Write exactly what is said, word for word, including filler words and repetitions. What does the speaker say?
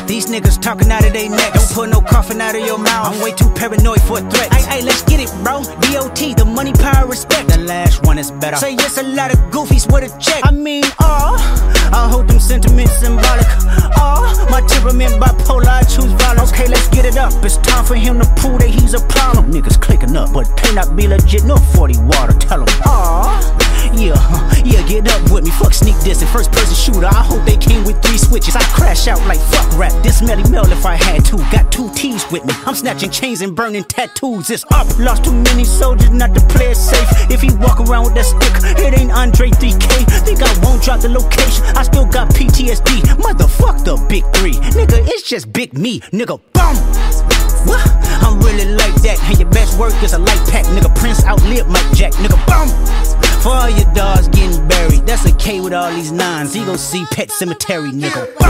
These niggas talking out of they necks. Don't put no coffin out of your mouth. I'm way too paranoid for a threat. Ay, ay, let's get it, bro. D O T, the money, power, respect. The last one is better. Say yes, a lot of goofies with a check. I mean, oh, I hold them sentiments symbolic. Oh, my temperament bipolar, I choose violence. Okay, let's get it up. It's time for him to prove that he's a problem. Niggas clicking up, but pay not be legit. No forty water, tell him. Oh, yeah, huh, yeah, get up with me. Fuck sneak diss and first person shooter. I hope they came with three switches. I crash out like fuck rap. This Melly Mel if I had to. Got two T's with me. I'm snatching chains and burning tattoos. It's up. Lost too many soldiers not to play it safe. If he walk around with that stick, it ain't Andre three K. Think I won't drop the location. I still got P T S D. Motherfuck the big three. Nigga, it's just big me. Nigga, boom. What? I'm really like that. And your best work is a light pack. Nigga, Prince outlived Mike Jack. Nigga, boom. For all your dogs getting buried, that's a K with all these nines. He gon' see Pet Cemetery, nigga.